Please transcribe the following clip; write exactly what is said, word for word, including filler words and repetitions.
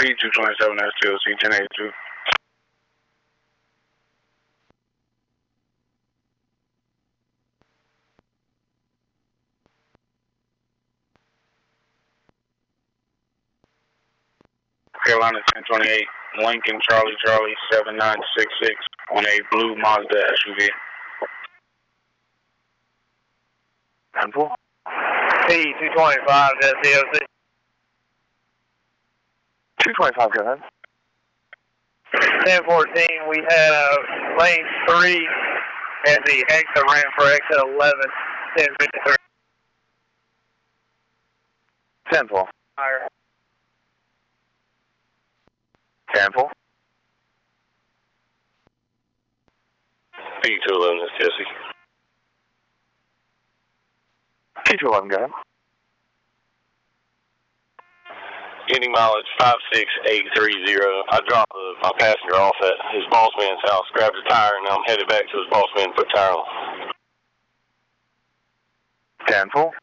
P two twenty-seven S T L C ten eighty-two. Carolina ten twenty-eight, Lincoln Charlie Charlie seven nine six six on a blue Mazda S U V. ten four. P two twenty-five S T L C. two twenty-five, go ahead. ten fourteen, we had a lane three at the exit ramp for exit eleven, ten fifty-three. ten four. Higher. ten four. P two eleven S T L C. P two eleven, go ahead. Getting mileage five six eight three zero. I dropped uh, my passenger off at his boss man's house, grabbed a tire, and now I'm headed back to his boss man to put tire on. ten four.